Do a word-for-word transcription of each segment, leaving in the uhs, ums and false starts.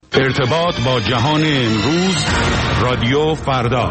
ارتباط با جهان امروز، رادیو فردا.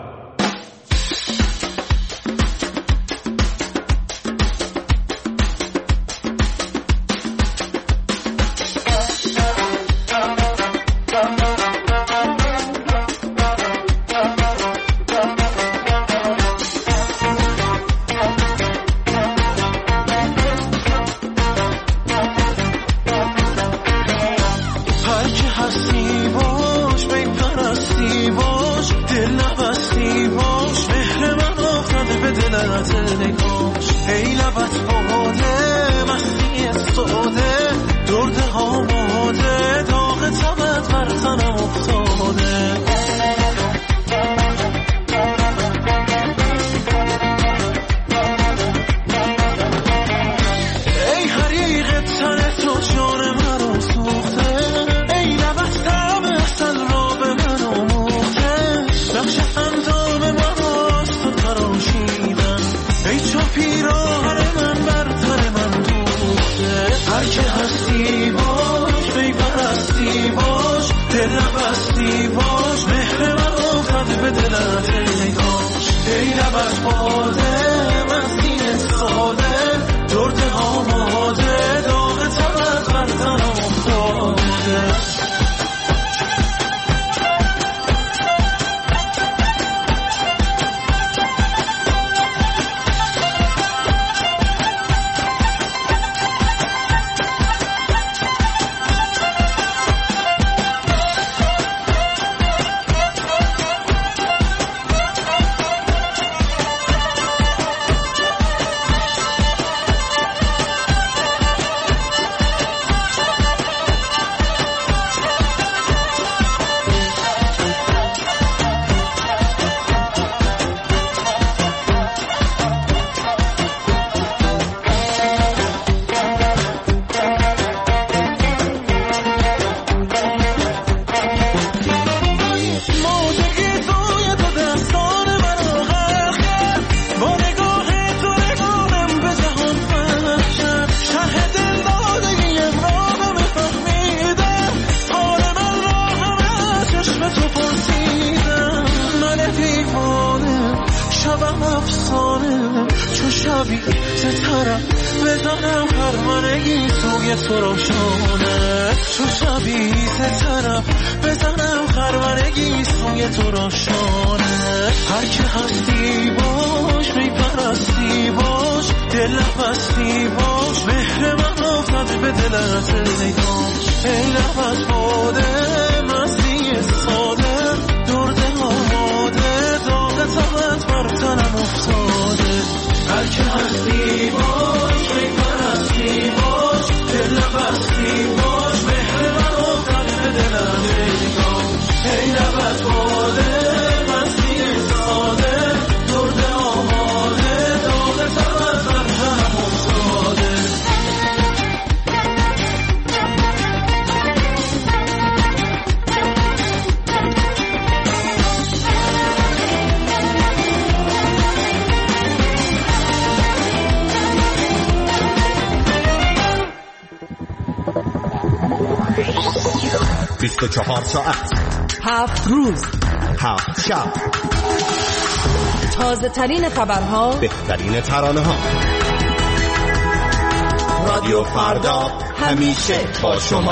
بیست و چهار ساعت، هفت روز، هفت شب، تازه ترین خبرها، بهترین ترانه ها. رادیو فردا همیشه با شما.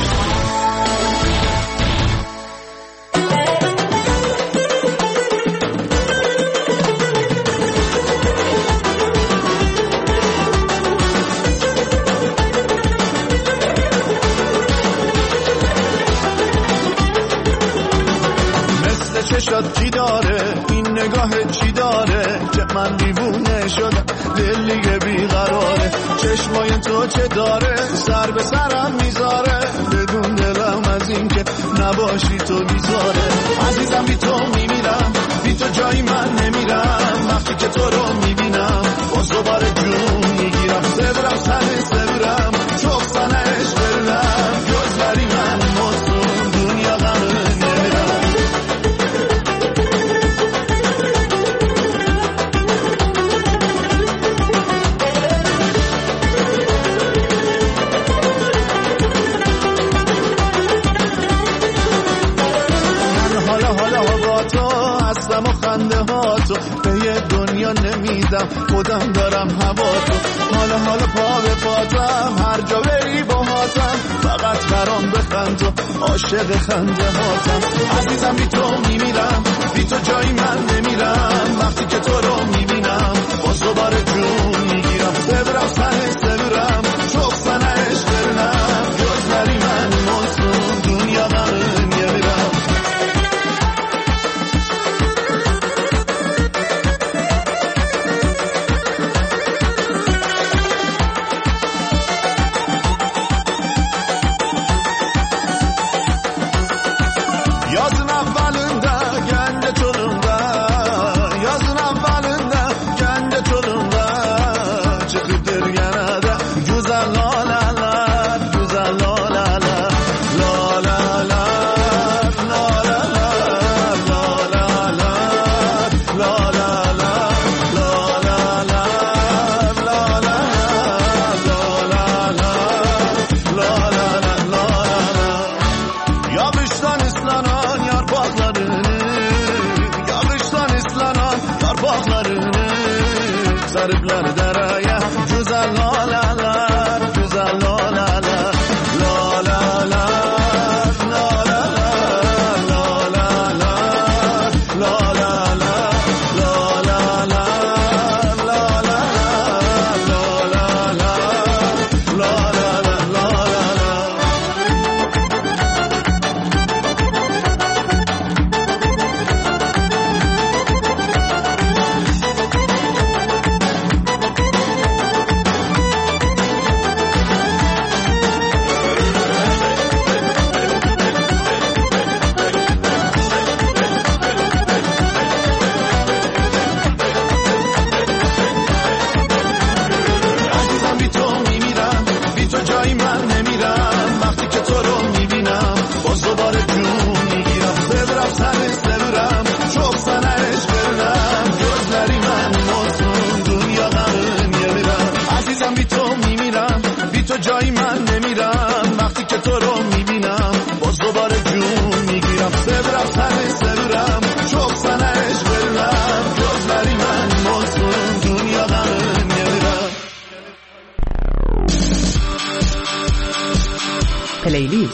چشات چی داره این نگاه چی داره که من دیوونه شدم دل دیگه بیقراره چشمای تو چه داره سر به سرم میذاره بدون دلم از این که نباشی تو بیزاره عزیزم بی تو میمیرم بی تو جایی من نمیرم وقتی که تو رو میبینم باز دوباره جون میگیرم سبرم سنه سبرم چوب سنش برم جز بری من مستون دنیا غمه دیدم خودم دارم هوا تو. حالا حالا پا به پاتم هر جا بری با هاتم، فقط برام بخند و عاشق خنده هاتم. عزیزم بی تو میمیرم، بی تو جایی من نمیرم. وقتی که تو رو میبینم باز دوباره جون میگیرم. ببرم سنه سبرم چوب سنه عشق برنم، جز نری من مونسون دنیا غمه میمیرم. Yazın avvalında kendi çolunda, yazın avvalında kendi çolunda çıkıptır genelde güzel lalalar, güzel lalalar, lalalar, lalalar, lalalar, lalalar, lalalar, lalalar, lalalar, lalalar. Yağıştan ıslanan yarpaklarını, yağıştan ıslanan yarpaklarını sarıplar deraya güzel lalalar, güzel lalalar, lalalar, lalalar, lalalar, lalalar, lalalar, lalalar, lalalar, lalalar. عزیزم بی تو میمیرم، بی تو جایی من نمیرم. وقتی که تو رو میبینم باز دوباره جون میگیرم. ببرم سنه سبرم چوب سنه عشق برنم، جزلری من موزون دنیا غمه میمیرم. عزیزم بی تو میمیرم، بی تو جایی من نمیرم. وقتی که تو رو میبینم باز دوباره جون میگیرم. ببرم سنه سبرم چوب سنه عشق برنم، جزلری من موزون دنیا غمه میمیرم. پلیلیست.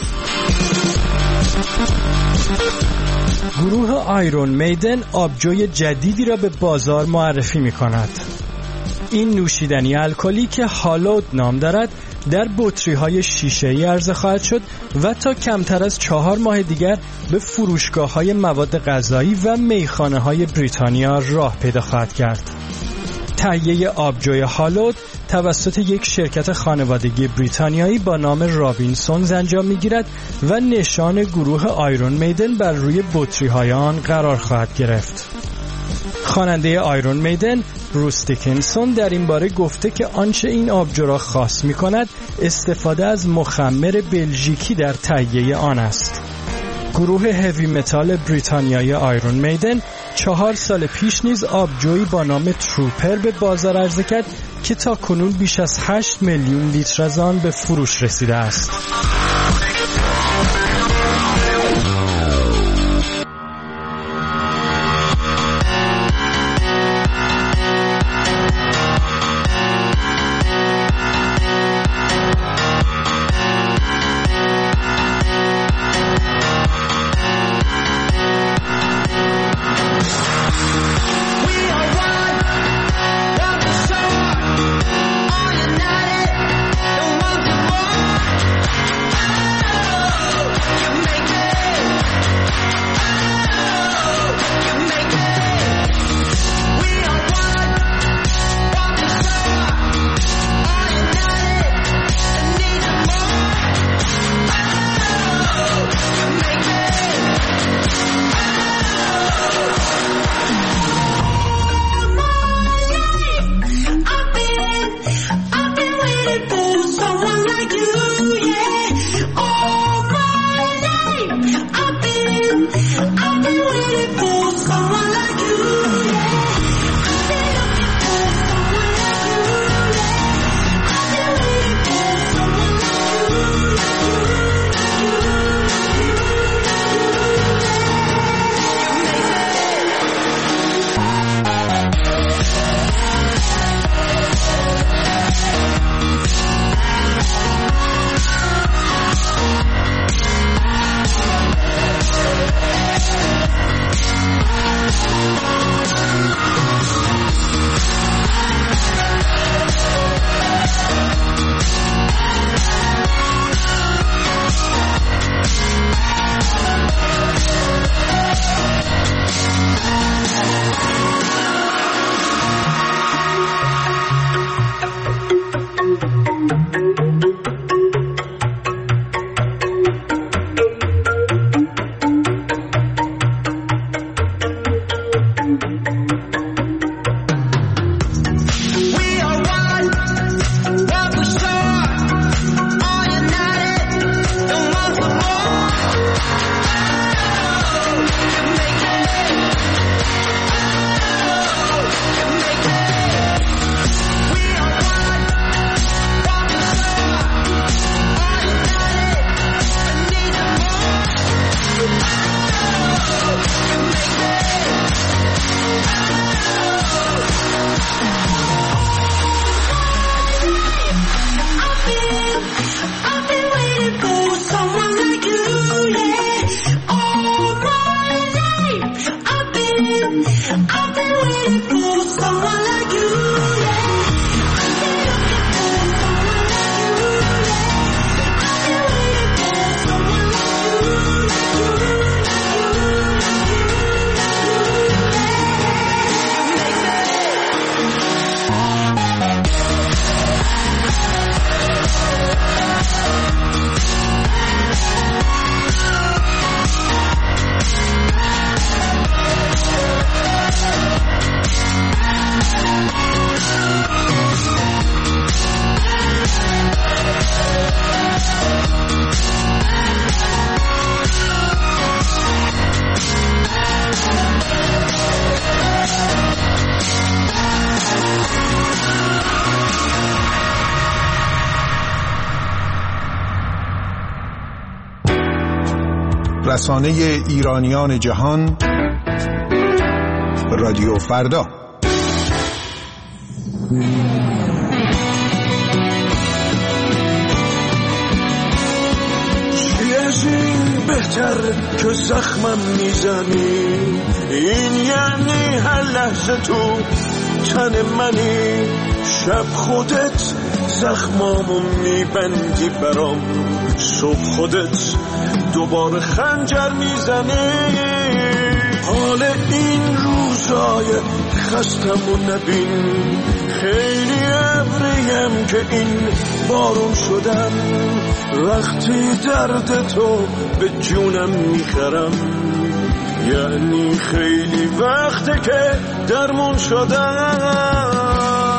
گروه آیرون میدن آبجوی جدیدی را به بازار معرفی می کند. این نوشیدنی الکلی که هالود نام دارد در بطری‌های شیشه‌ای عرضه خواهد شد و تا کمتر از چهار ماه دیگر به فروشگاه‌های مواد غذایی و میخانه‌های بریتانیا راه پیدا خواهد کرد. تهیه آبجوی هالود توسط یک شرکت خانوادگی بریتانیایی با نام رابینسونز انجام می‌گیرد و نشان گروه آیرون میدن بر روی بطری‌های آن قرار خواهد گرفت. خواننده آیرون میدن بروس دیکنسون در این باره گفته که آنچه این آبجو را خاص می‌کند استفاده از مخمر بلژیکی در تهیه آن است. گروه هوی متال بریتانیایی آیرون میدن چهار سال پیش نیز آبجویی با نام تروپر به بازار عرضه کرد که تا کنون بیش از هشت میلیون لیتر از آن به فروش رسیده است. رسانه ایرانیان جهان، رادیو فردا. چی از این بهتر که زخمم میزنی، این یعنی هر لحظه تو تن منی، شب خودت زخمامو میبندی برام، صبح خودت دوباره خنجر میزنی. حال این روزای خستمو نبین، خیلی ابریم که این بارون شدم، وقتی درد تو به جونم میخرم، یعنی خیلی وقته که درمون شدم.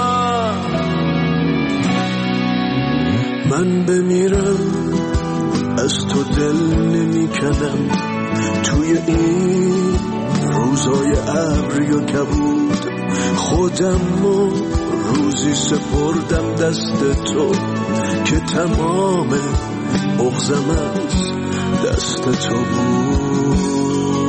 من بمیرم از تو دل نمیکنم، توی این روزای ابری و کبود، خودم و روزی سپردم دست تو که تمام بغضم از دست تو بود.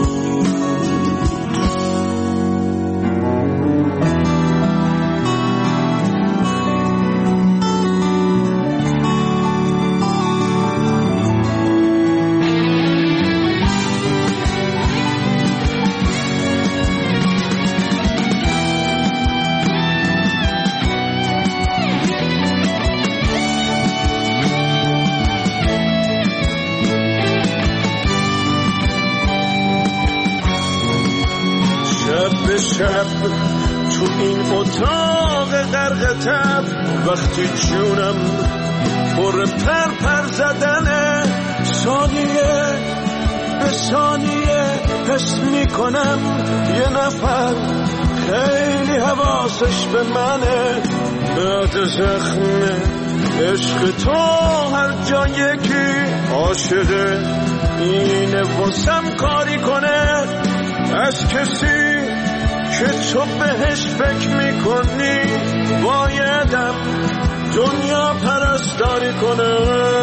شب تو این اتاق غرق تب، وقتی جونم پر پر پر زدنه، ثانیه به ثانیه حس میکنم یه نفر خیلی حواسش به منه. بعد زخم عشق تو هر جا یکی عاشقه، اینه واسم کاری کنه از کسی که تو بهش فکر میکنی، بایدم دنیا پرستاری کنه.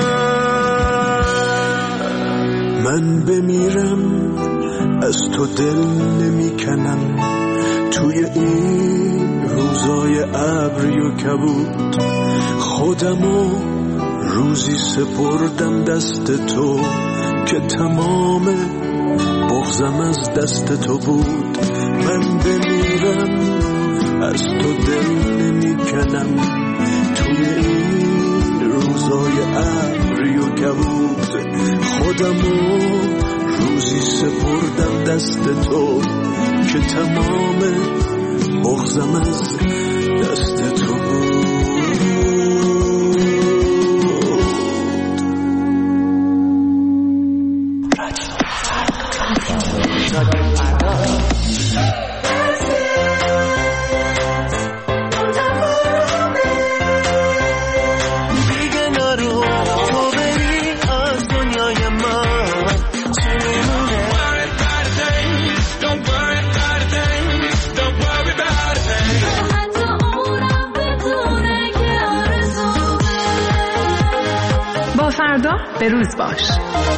من بمیرم از تو دل نمیکنم، توی این روزای ابری و کبود، خودمو روزی سپردم دست تو که تمام بغضم از دست تو بود. من بمیرم از تو دل نمیکنم، توی این روزای ابری و کبود، خودمو روزی سپردم دست تو که تمام بغضم از دست تو بود. فردا به روز باش.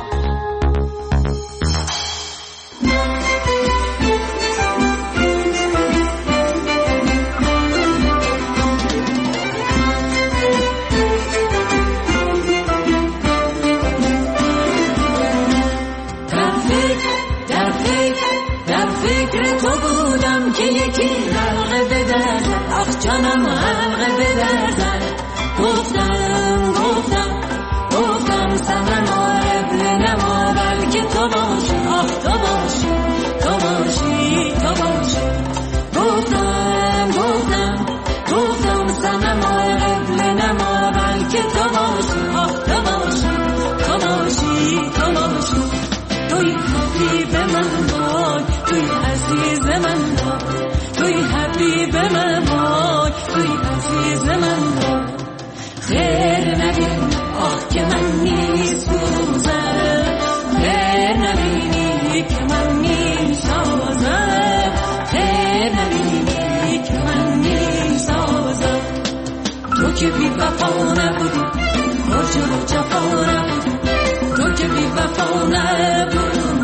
که یکی حلقه بدرد، آخ جانم حلقه بدرد. گفتم گفتم گفتم سنم آرب نما، بلکه تو باشی، آخ تو باشی، تو باشی، تو باشی. گفتم گفتم گفتم سنم آرب نما، بلکه تو باشی، آخ تو باشی، تو باشی، تو باشی. توی حبیب من وای، توی عزیز من وای، توی حبیب من وای، توی عزیز من وای. خیر نبینی آه که من نیست بروزم، خیر نبینی که من نیست آوازم، خیر نبینی که من نیست آوازم. تو که بی وفا نبودی، برج و جفا نبودی، تو که بی وفا نبودی،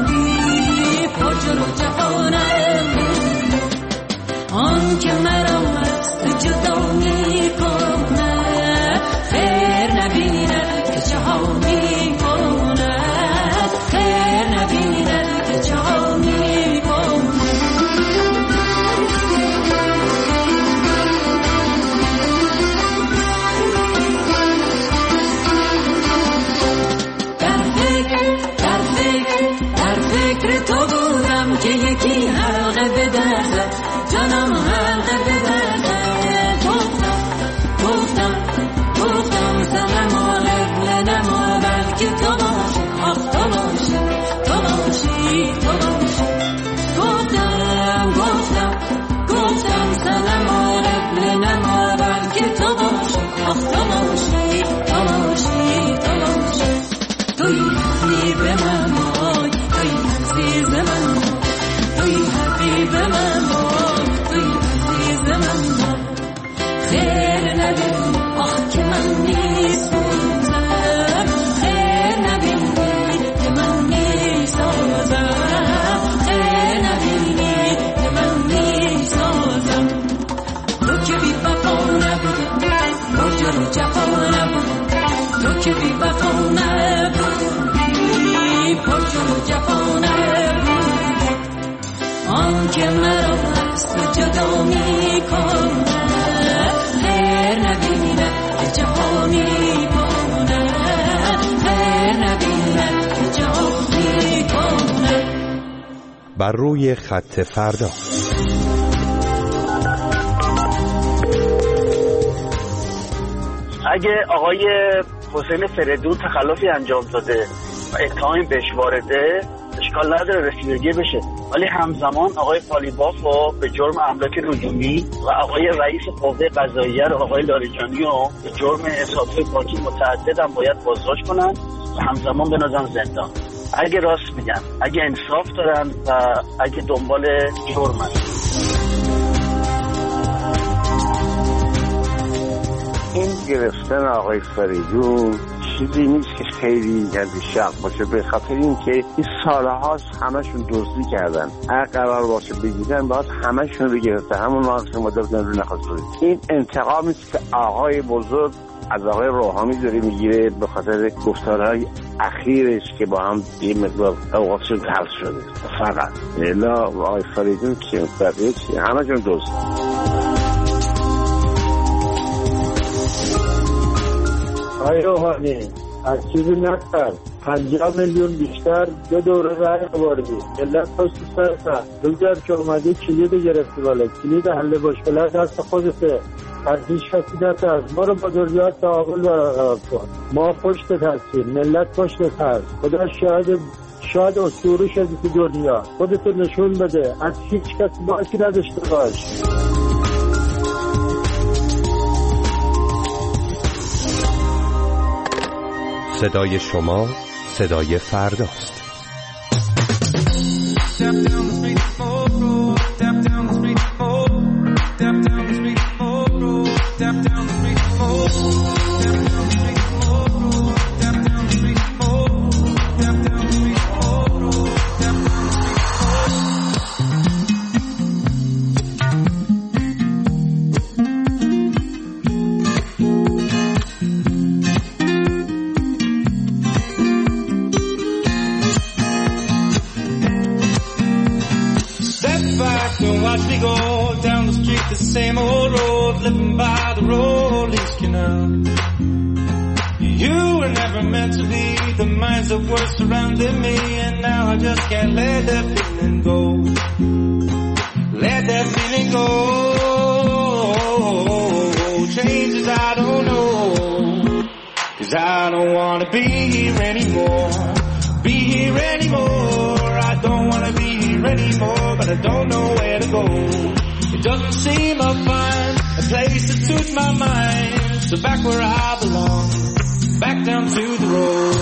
حبیب من وای توی عزیز من توی حبیب من وای توی عزیز من وای خیر نبینی آه که من میسوزم خیر نبینی که من میسازم خیر نبینی که من میسازم تو که بی وفا نبودی با جان جفا نبودی تو که بی وفا نبودی با جان جفا نبودی آن که مرا از تو جدا میکنه خیر نبینه که جهان میکنه خیر نبینه که جهان میکنه. بر روی خط فردا. اگه آقای حسین فریدون تخلفی انجام داده و اتهامی بهش وارده اشکال نداره رسیدگی بشه، ولی همزمان آقای قالیباف رو به جرم املاک نجومی و آقای رئیس قوه قضاییه رو آقای لاریجانی رو به جرم حسابهای بانکی متعدد هم باید بازداشت کنن و همزمان بنازن زندان. اگه راست میگن، اگه انصاف دارن و اگه دنبال جرمن. این گرفتن آقای فریدون چیزی نیست که خیلی جدی شق باشه، به خاطر این که این سالهاست همشون دزدی کردن. هر قرار باشه بگیرن باید همشون رو گرفته، همون ناقص مدرد رو نخواست. این انتقامی که آقای بزرگ از آقای روحانی داره میگیره به خاطر گفتارهای اخیرش که با هم یه مقدار اوقاتشون تلخ شده. فقط الا آقای فریدون که بقیه چی همشون دزد. آقای روحانی از چیزی نکن، پنجاه میلیون بیشتر دو دوره رای آوردی، ملت پشت سرت. روزی که اومدی کلید گرفتی، بالا کلید حل مشکلات دست خودته، از هیچ کسی نترس. ما رو با دنیات تعامل برقرار کن، ما پشتت هستیم، ملت پشتت هست. خدا شاید شاید اسطوره شدی تو دنیا، خودتو نشون بده، از هیچ کسی باکی نداشته باش. صدای شما صدای فرداست. Watch me go down the street, the same old road, living by the Rollies Canal. You were never meant to be the minds that were surrounding me, and now I just can't let that feeling go. Let that feeling go. Changes I don't know, 'cause I don't wanna be here anymore. Be here anymore. I don't wanna be here anymore, but I don't know where to go. It doesn't seem I'll find a place that suits my mind. So back where I belong, back down to the road.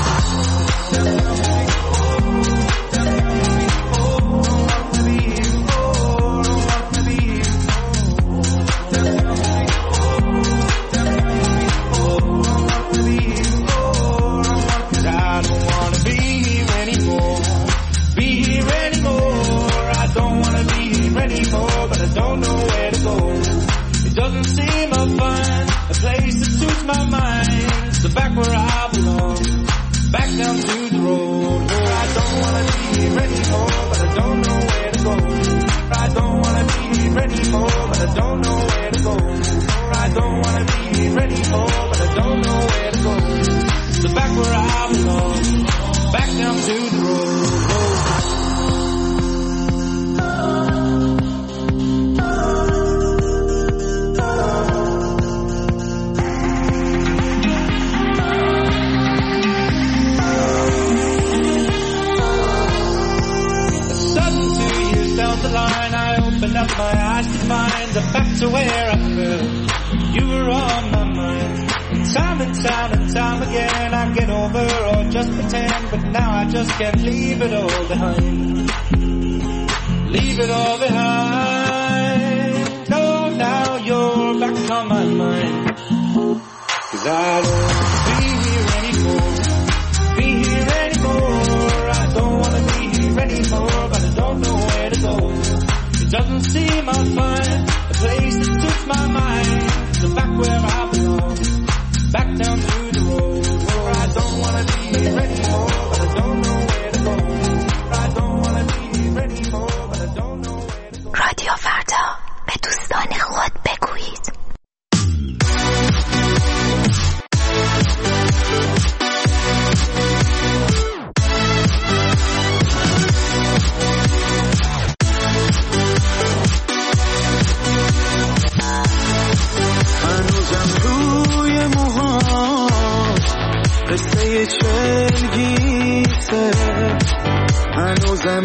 Don't know where to go. It doesn't seem I'll find a place that suits my mind. So back where I belong, back down to the road. I don't wanna be here anymore, but I don't know where to go. I don't wanna be here anymore, but I don't know where to go. I don't wanna be here anymore, but I don't know where to go. So back where I belong, back down to the road. Up my eyes to find the back to where I fell. You were on my mind. Time and time and time again I get over or just pretend, but now I just can't leave it all behind. Leave it all behind. Oh, now you're back on my mind. 'Cause I don't wanna be here anymore. Be here anymore. I don't wanna be here anymore, but I don't know where to go. It doesn't seem I'll find a place that suits my mind. So back where I belong, back down to the road. Oh, I don't wanna be here anymore, but I don't know where to go. I don't wanna be here anymore, but I don't know where to go. رادیو فردا، به دوستان خود بگویید. قصه چلگیسه، هنوزم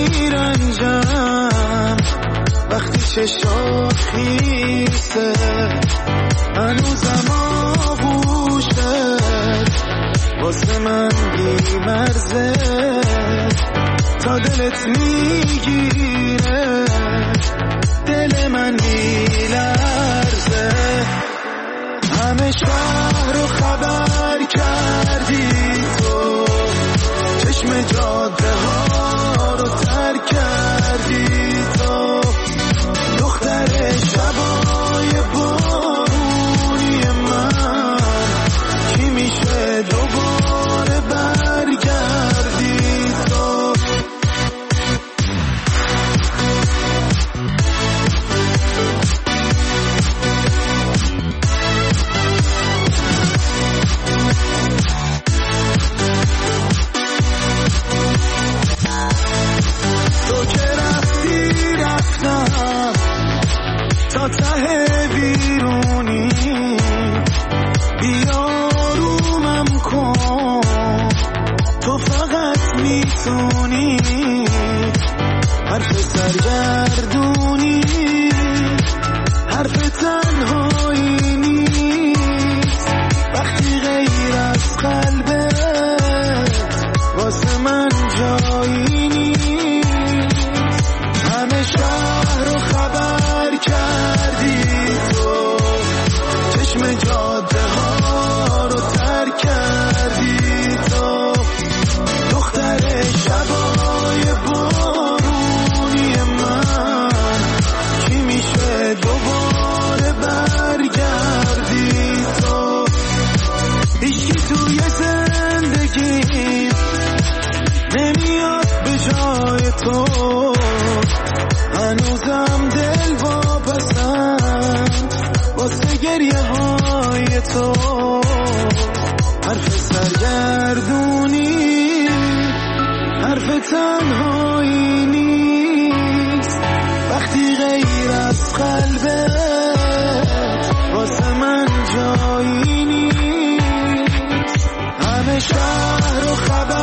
میرنجم وقتی چشات خیسه، هنوزم آغوشه واسه من بی مرزه، تا دلت میگیره دل من میلرزه. همه شهر رو خبر کردی تو، چشم جاده ها رو ترک کردی تو، دختر شبای بارونی من کی میشه دوباره برگردی تو. تا ته بیرونی بیارومم کن، تو فقط میتونی حرف سرگردونی، حرف تنهایی نیست وقتی غیر از قلبت واسه من جایی نیست. همه شهر رو خبر کردی تو، چشم جاده ها رو ترک کردی تو، دختر شبای بارونی من کی میشه دوباره برگردی تو. هیچی توی زندگی نمیاد به جای تو، هنوزم دل واپسند واسه گریه های تو، حرف سرگردونی حرف تنهایی نیست وقتی غیر از قلبت واسه من جایی نیست. همه شهر رو خبر